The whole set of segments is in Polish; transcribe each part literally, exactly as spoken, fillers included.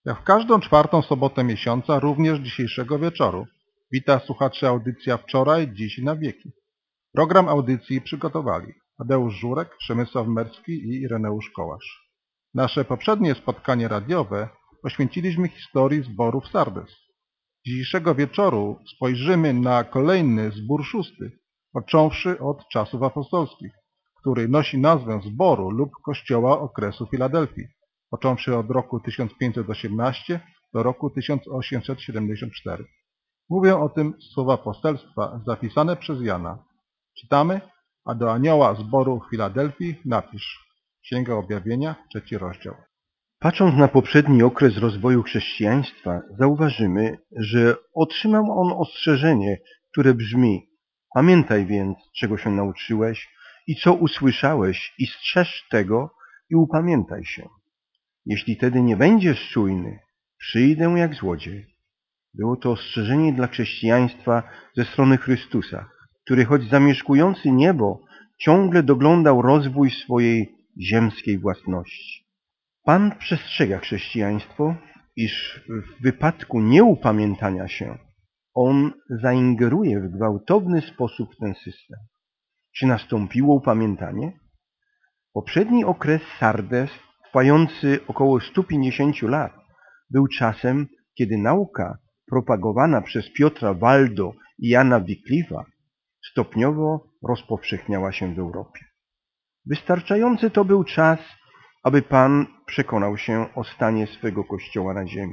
Jak w każdą czwartą sobotę miesiąca, również dzisiejszego wieczoru. Wita słuchaczy audycja Wczoraj, Dziś i na wieki. Program audycji przygotowali Tadeusz Żurek, Przemysław Merski i Ireneusz Kołasz. Nasze poprzednie spotkanie radiowe poświęciliśmy historii zborów Sardes. Dzisiejszego wieczoru spojrzymy na kolejny zbór szósty, począwszy od czasów apostolskich, który nosi nazwę zboru lub kościoła okresu Filadelfii, począwszy od roku tysiąc pięćset osiemnastego do roku tysiąc osiemset siedemdziesiątego czwartego. Mówią o tym słowa poselstwa zapisane przez Jana. Czytamy: a do anioła zboru w Filadelfii napisz. Księga Objawienia, trzeci rozdział. Patrząc na poprzedni okres rozwoju chrześcijaństwa, zauważymy, że otrzymał on ostrzeżenie, które brzmi: pamiętaj więc, czego się nauczyłeś i co usłyszałeś, i strzeż tego i upamiętaj się. Jeśli tedy nie będziesz czujny, przyjdę jak złodziej. Było to ostrzeżenie dla chrześcijaństwa ze strony Chrystusa, który choć zamieszkujący niebo, ciągle doglądał rozwój swojej ziemskiej własności. Pan przestrzega chrześcijaństwo, iż w wypadku nieupamiętania się On zaingeruje w gwałtowny sposób w ten system. Czy nastąpiło upamiętanie? Poprzedni okres Sardes, trwający około stu pięćdziesięciu lat, był czasem, kiedy nauka propagowana przez Piotra Waldo i Jana Wyclifa stopniowo rozpowszechniała się w Europie. Wystarczający to był czas, aby Pan przekonał się o stanie swego Kościoła na ziemi.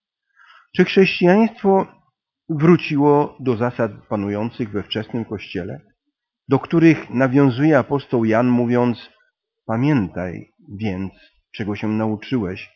Czy chrześcijaństwo wróciło do zasad panujących we wczesnym Kościele, do których nawiązuje apostoł Jan, mówiąc: pamiętaj więc, czego się nauczyłeś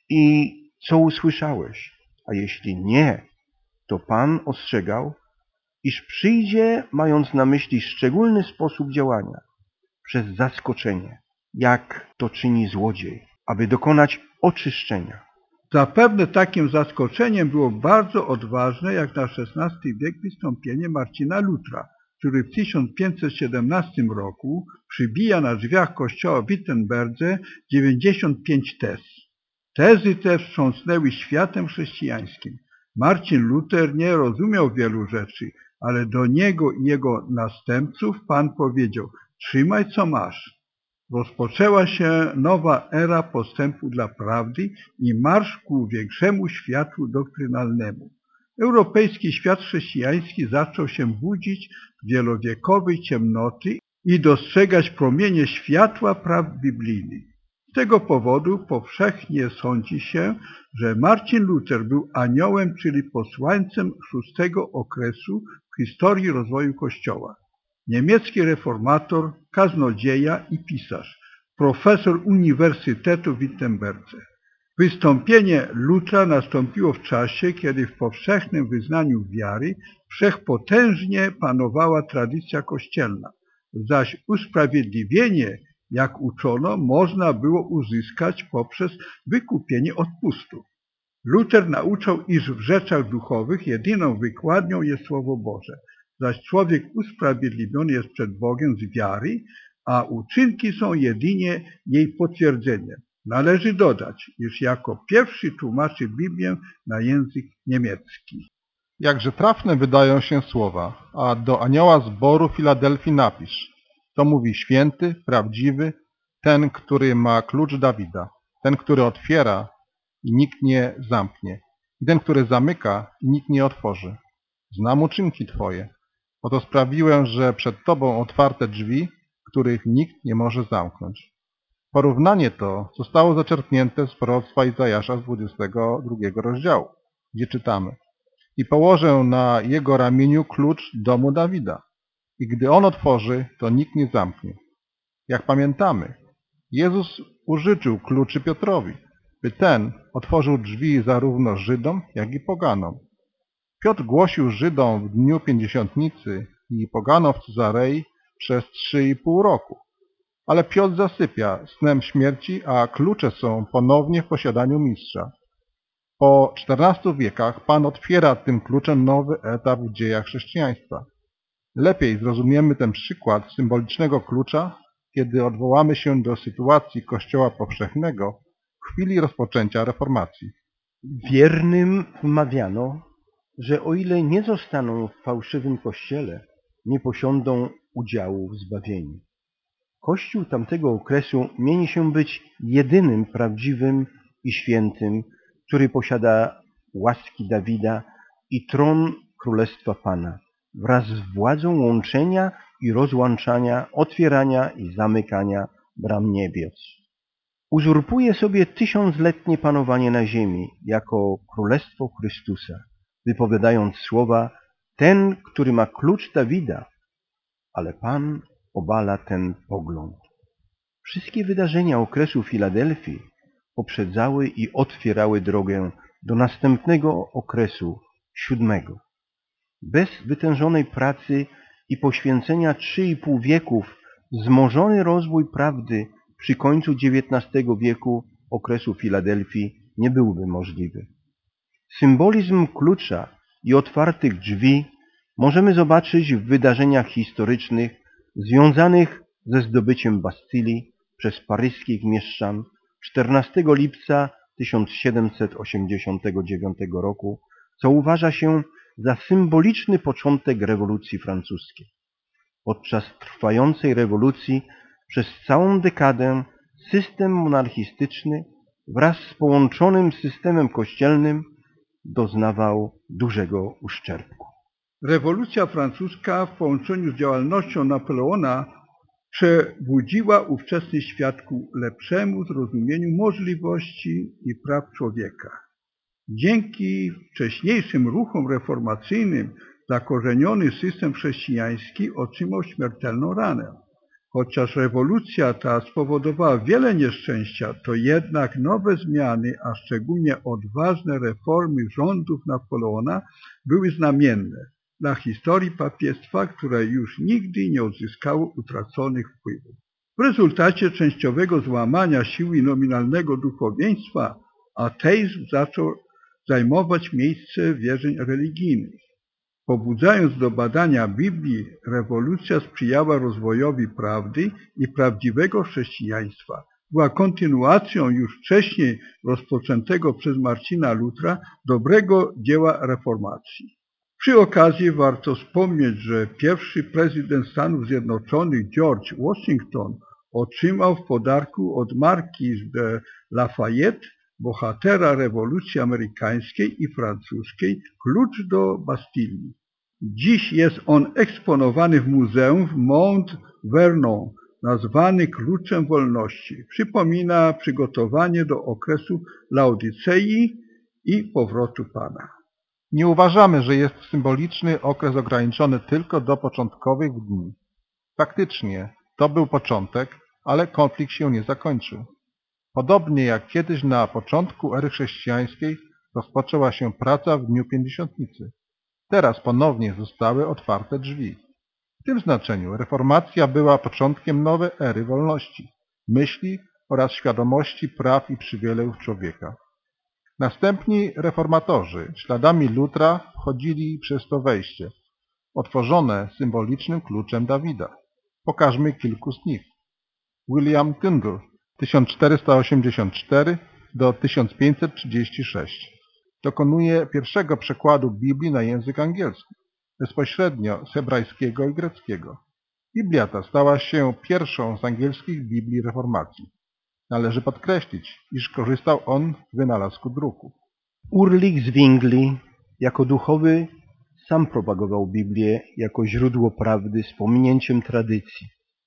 i co usłyszałeś, a jeśli nie, to Pan ostrzegał, iż przyjdzie, mając na myśli szczególny sposób działania, przez zaskoczenie, jak to czyni złodziej, aby dokonać oczyszczenia. Zapewne takim zaskoczeniem było bardzo odważne, jak na szesnasty wiek, wystąpienie Marcina Lutra, który w tysiąc pięćset siedemnastym roku przybija na drzwiach kościoła w Wittenberdze dziewięćdziesiąt pięć tez. Tezy te wstrząsnęły światem chrześcijańskim. Marcin Luther nie rozumiał wielu rzeczy, ale do niego i jego następców Pan powiedział: trzymaj co masz. Rozpoczęła się nowa era postępu dla prawdy i marsz ku większemu światłu doktrynalnemu. Europejski świat chrześcijański zaczął się budzić z wielowiekowej ciemnoty i dostrzegać promienie światła prawd biblijnych. Z tego powodu powszechnie sądzi się, że Marcin Luther był aniołem, czyli posłańcem szóstego okresu w historii rozwoju Kościoła. Niemiecki reformator, kaznodzieja i pisarz, profesor Uniwersytetu w Wittenberdze. Wystąpienie Lutra nastąpiło w czasie, kiedy w powszechnym wyznaniu wiary wszechpotężnie panowała tradycja kościelna, zaś usprawiedliwienie, jak uczono, można było uzyskać poprzez wykupienie odpustu. Luther nauczał, iż w rzeczach duchowych jedyną wykładnią jest Słowo Boże, zaś człowiek usprawiedliwiony jest przed Bogiem z wiary, a uczynki są jedynie jej potwierdzeniem. Należy dodać, iż jako pierwszy tłumaczy Biblię na język niemiecki. Jakże trafne wydają się słowa: a do anioła zboru Filadelfii napisz. To mówi święty, prawdziwy, ten, który ma klucz Dawida, ten, który otwiera i nikt nie zamknie, i ten, który zamyka i nikt nie otworzy. Znam uczynki Twoje. Oto sprawiłem, że przed Tobą otwarte drzwi, których nikt nie może zamknąć. Porównanie to zostało zaczerpnięte z proroctwa Izajasza z dwudziestego drugiego rozdziału, gdzie czytamy: i położę na jego ramieniu klucz domu Dawida, i gdy on otworzy, to nikt nie zamknie. Jak pamiętamy, Jezus użyczył kluczy Piotrowi, by ten otworzył drzwi zarówno Żydom, jak i poganom. Piotr głosił Żydom w dniu Pięćdziesiątnicy i poganom w Cezarei przez trzy i pół roku. Ale Piotr zasypia snem śmierci, a klucze są ponownie w posiadaniu mistrza. Po czternastu wiekach Pan otwiera tym kluczem nowy etap w dziejach chrześcijaństwa. Lepiej zrozumiemy ten przykład symbolicznego klucza, kiedy odwołamy się do sytuacji Kościoła powszechnego w chwili rozpoczęcia reformacji. Wiernym wmawiano, że o ile nie zostaną w fałszywym kościele, nie posiądą udziału w zbawieniu. Kościół tamtego okresu mieni się być jedynym prawdziwym i świętym, który posiada łaski Dawida i tron Królestwa Pana, wraz z władzą łączenia i rozłączania, otwierania i zamykania bram niebios. Uzurpuje sobie tysiącletnie panowanie na ziemi jako Królestwo Chrystusa, wypowiadając słowa: ten, który ma klucz Dawida, ale Pan obala ten pogląd. Wszystkie wydarzenia okresu Filadelfii poprzedzały i otwierały drogę do następnego okresu, siódmego. Bez wytężonej pracy i poświęcenia trzy i pół wieków wzmożony rozwój prawdy przy końcu dziewiętnastego wieku okresu Filadelfii nie byłby możliwy. Symbolizm klucza i otwartych drzwi możemy zobaczyć w wydarzeniach historycznych związanych ze zdobyciem Bastylii przez paryskich mieszczan czternastego lipca tysiąc siedemset osiemdziesiątego dziewiątego roku, co uważa się za symboliczny początek rewolucji francuskiej. Podczas trwającej rewolucji przez całą dekadę system monarchistyczny wraz z połączonym systemem kościelnym doznawał dużego uszczerbku. Rewolucja francuska w połączeniu z działalnością Napoleona przebudziła ówczesny świat ku lepszemu zrozumieniu możliwości i praw człowieka. Dzięki wcześniejszym ruchom reformacyjnym zakorzeniony system chrześcijański otrzymał śmiertelną ranę. Chociaż rewolucja ta spowodowała wiele nieszczęścia, to jednak nowe zmiany, a szczególnie odważne reformy rządów Napoleona były znamienne dla historii papiestwa, które już nigdy nie odzyskało utraconych wpływów. W rezultacie częściowego złamania siły nominalnego duchowieństwa ateizm zaczął zajmować miejsce wierzeń religijnych. Pobudzając do badania Biblii, rewolucja sprzyjała rozwojowi prawdy i prawdziwego chrześcijaństwa. Była kontynuacją już wcześniej rozpoczętego przez Marcina Lutra dobrego dzieła reformacji. Przy okazji warto wspomnieć, że pierwszy prezydent Stanów Zjednoczonych George Washington otrzymał w podarku od Marquis de Lafayette, bohatera rewolucji amerykańskiej i francuskiej, klucz do Bastylii. Dziś jest on eksponowany w muzeum w Mount Vernon, nazwany Kluczem Wolności. Przypomina przygotowanie do okresu Laodycei i powrotu Pana. Nie uważamy, że jest symboliczny okres ograniczony tylko do początkowych dni. Faktycznie, to był początek, ale konflikt się nie zakończył. Podobnie jak kiedyś na początku ery chrześcijańskiej rozpoczęła się praca w Dniu Pięćdziesiątnicy. Teraz ponownie zostały otwarte drzwi. W tym znaczeniu reformacja była początkiem nowej ery wolności, myśli oraz świadomości praw i przywilejów człowieka. Następni reformatorzy śladami Lutra wchodzili przez to wejście, otworzone symbolicznym kluczem Dawida. Pokażmy kilku z nich. William Tyndall, tysiąc czterysta osiemdziesiąt cztery do tysiąc pięćset trzydzieści sześć. Dokonuje pierwszego przekładu Biblii na język angielski, bezpośrednio z hebrajskiego i greckiego. Biblia ta stała się pierwszą z angielskich Biblii reformacji. Należy podkreślić, iż korzystał on z wynalazku druku. Ulrich Zwingli jako duchowy sam propagował Biblię jako źródło prawdy z pominięciem tradycji.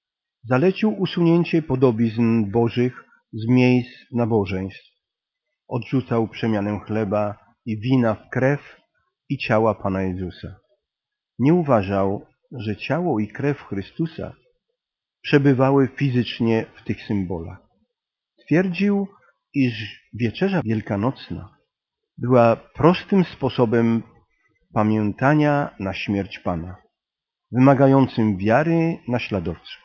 Zalecił usunięcie podobizn bożych z miejsc nabożeństw. Odrzucał przemianę chleba i wina w krew i ciała Pana Jezusa. Nie uważał, że ciało i krew Chrystusa przebywały fizycznie w tych symbolach. Twierdził, iż wieczerza wielkanocna była prostym sposobem pamiętania na śmierć Pana, wymagającym wiary naśladowców.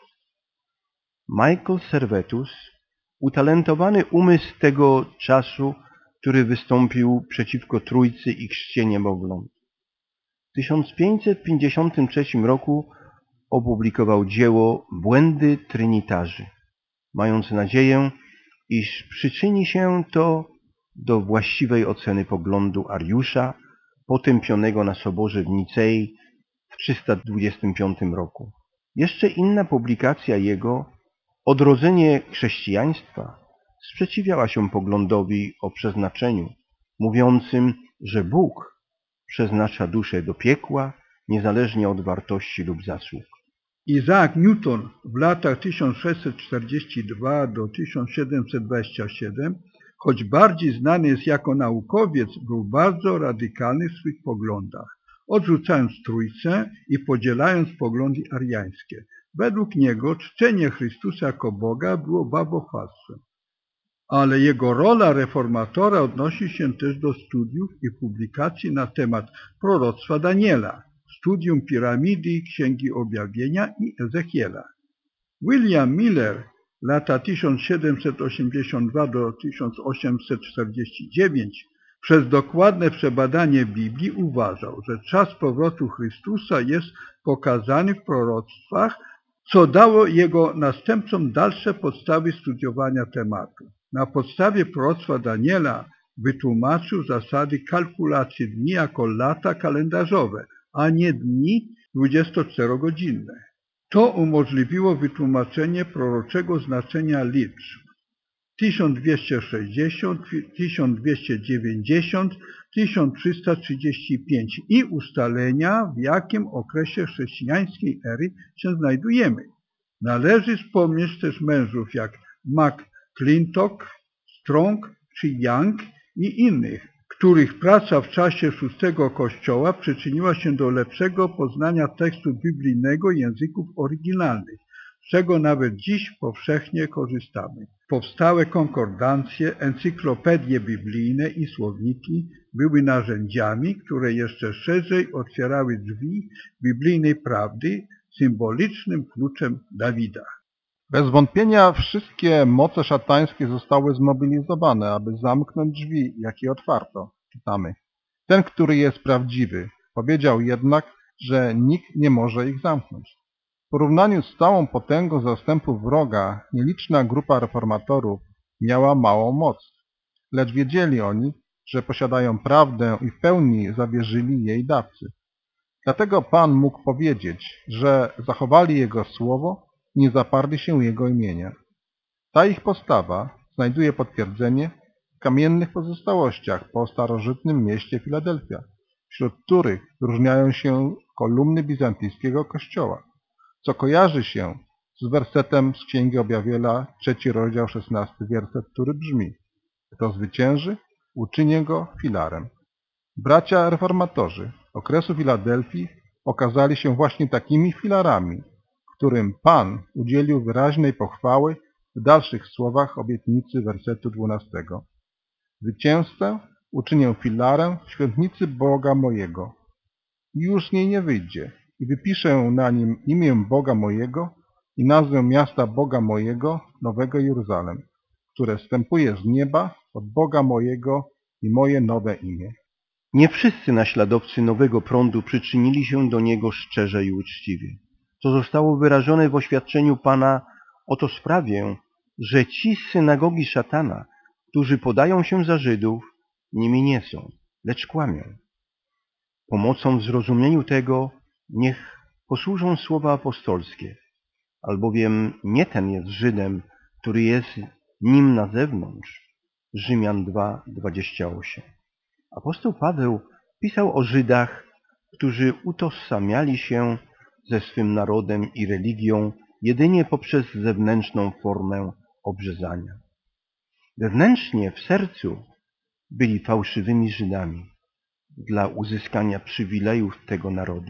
Michael Servetus, utalentowany umysł tego czasu, który wystąpił przeciwko Trójcy i chrzcie niemowląt. W tysiąc pięćset pięćdziesiątym trzecim roku opublikował dzieło Błędy Trynitarzy, mając nadzieję, iż przyczyni się to do właściwej oceny poglądu Ariusza, potępionego na soborze w Nicei w trzysta dwudziestym piątym roku. Jeszcze inna publikacja jego, Odrodzenie chrześcijaństwa, sprzeciwiała się poglądowi o przeznaczeniu, mówiącym, że Bóg przeznacza duszę do piekła, niezależnie od wartości lub zasług. Isaac Newton w latach tysiąc sześćset czterdziesty drugi do tysiąc siedemset dwudziesty siódmy, choć bardziej znany jest jako naukowiec, był bardzo radykalny w swych poglądach, odrzucając Trójcę i podzielając poglądy ariańskie. Według niego czczenie Chrystusa jako Boga było bałwochwalstwem. Ale jego rola reformatora odnosi się też do studiów i publikacji na temat proroctwa Daniela, studium piramidy, Księgi Objawienia i Ezechiela. William Miller, lata tysiąc siedemset osiemdziesiąty drugi do tysiąc osiemset czterdziesty dziewiąty, przez dokładne przebadanie Biblii uważał, że czas powrotu Chrystusa jest pokazany w proroctwach, co dało jego następcom dalsze podstawy studiowania tematu. Na podstawie proroctwa Daniela wytłumaczył zasady kalkulacji dni jako lata kalendarzowe, a nie dni dwudziestoczterogodzinne. To umożliwiło wytłumaczenie proroczego znaczenia liczb tysiąc dwieście sześćdziesiąt, tysiąc dwieście dziewięćdziesiąt, tysiąc trzysta trzydzieści pięć i ustalenia, w jakim okresie chrześcijańskiej ery się znajdujemy. Należy wspomnieć też mężów jak McClintock, Strong czy Young i innych, których praca w czasie szóstego Kościoła przyczyniła się do lepszego poznania tekstu biblijnego i języków oryginalnych, z czego nawet dziś powszechnie korzystamy. Powstałe konkordancje, encyklopedie biblijne i słowniki były narzędziami, które jeszcze szerzej otwierały drzwi biblijnej prawdy symbolicznym kluczem Dawida. Bez wątpienia wszystkie moce szatańskie zostały zmobilizowane, aby zamknąć drzwi, jakie otwarto. Czytamy. Ten, który jest prawdziwy, powiedział jednak, że nikt nie może ich zamknąć. W porównaniu z całą potęgą zastępów wroga, nieliczna grupa reformatorów miała małą moc. Lecz wiedzieli oni, że posiadają prawdę i w pełni zawierzyli jej dawcy. Dlatego Pan mógł powiedzieć, że zachowali Jego słowo i nie zaparli się Jego imienia. Ta ich postawa znajduje potwierdzenie w kamiennych pozostałościach po starożytnym mieście Filadelfia, wśród których wyróżniają się kolumny bizantyjskiego kościoła, co kojarzy się z wersetem z Księgi Objawienia, trzeci rozdział, szesnasty werset, który brzmi: Kto zwycięży, uczynię go filarem. Bracia reformatorzy okresu Filadelfii okazali się właśnie takimi filarami, którym Pan udzielił wyraźnej pochwały w dalszych słowach obietnicy wersetu dwunastego. Zwycięzcę uczynię filarem w świątnicy Boga mojego. I już z niej nie wyjdzie i wypiszę na nim imię Boga mojego i nazwę miasta Boga mojego, Nowego Jeruzalem, które zstępuje z nieba od Boga mojego i moje nowe imię. Nie wszyscy naśladowcy nowego prądu przyczynili się do niego szczerze i uczciwie. To zostało wyrażone w oświadczeniu Pana: oto sprawię, że ci z synagogi szatana, którzy podają się za Żydów, nimi nie są, lecz kłamią. Pomocą w zrozumieniu tego niech posłużą słowa apostolskie, albowiem nie ten jest Żydem, który jest nim na zewnątrz. Rzymian dwa, dwadzieścia osiem. Apostoł Paweł pisał o Żydach, którzy utożsamiali się ze swym narodem i religią jedynie poprzez zewnętrzną formę obrzezania. Wewnętrznie w sercu byli fałszywymi Żydami dla uzyskania przywilejów tego narodu.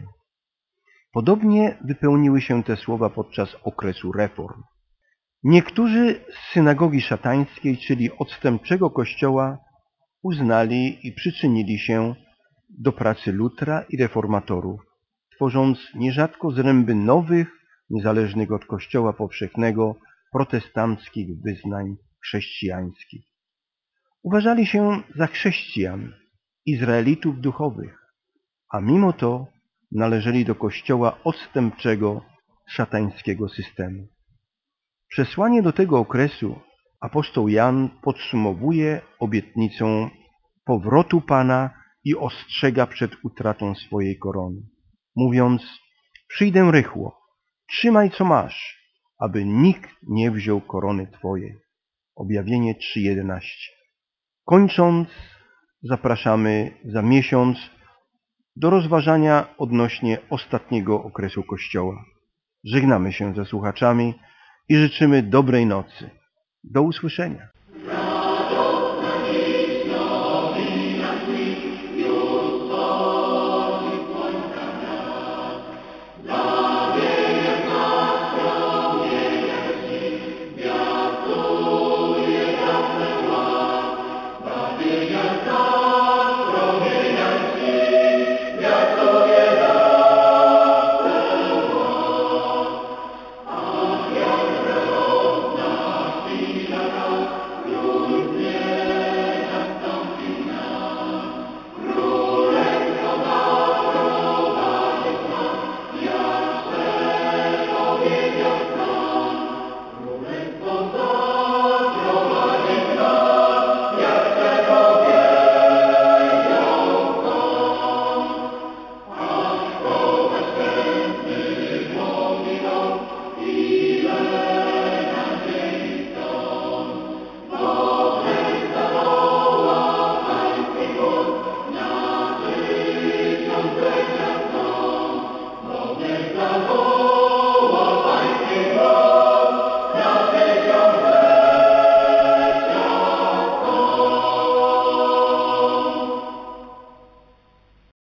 Podobnie wypełniły się te słowa podczas okresu reform. Niektórzy z synagogi szatańskiej, czyli odstępczego kościoła, uznali i przyczynili się do pracy Lutra i reformatorów, tworząc nierzadko zręby nowych, niezależnych od Kościoła powszechnego, protestanckich wyznań chrześcijańskich. Uważali się za chrześcijan, Izraelitów duchowych, a mimo to należeli do Kościoła odstępczego szatańskiego systemu. Przesłanie do tego okresu Apostoł Jan podsumowuje obietnicą powrotu Pana i ostrzega przed utratą swojej korony, mówiąc: przyjdę rychło, trzymaj co masz, aby nikt nie wziął korony Twojej. Objawienie trzy jedenaście. Kończąc, zapraszamy za miesiąc do rozważania odnośnie ostatniego okresu Kościoła. Żegnamy się ze słuchaczami i życzymy dobrej nocy. Do usłyszenia.